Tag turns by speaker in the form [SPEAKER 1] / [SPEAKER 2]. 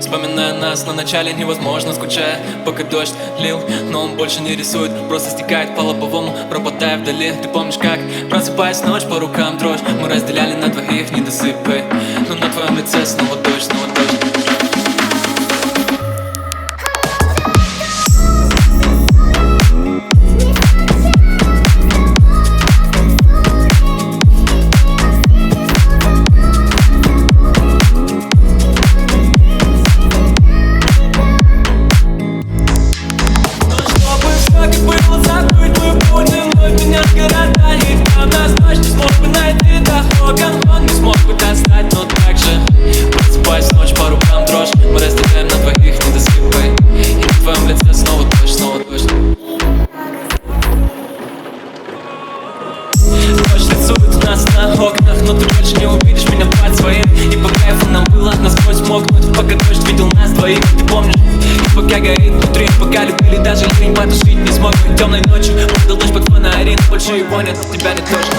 [SPEAKER 1] Вспоминая нас, на начале невозможно, скучая, пока дождь лил. Но он больше не рисует, просто стекает по лобовому, пропадая вдали. Ты помнишь как, просыпаясь ночь, по рукам дрожь. Мы разделяли на двоих недосыпы, но на твоем лице снова дождь, снова дождь. Он не смог бы достать, но так же просыпаясь ночь, по рукам дрожь. Мы разделяем на двоих недосыпы, и на твоем лице снова дождь, снова дождь. Дождь рисует у нас на окнах, но ты больше не увидишь меня под своим. И по кайфу нам было насквозь мокнуть, пока дождь видел нас двоих, ты помнишь? И пока горит внутри, пока любили, даже лень потушить не смог. Темной ночью удалось под фонарин, больше его нет, тебя нет тоже.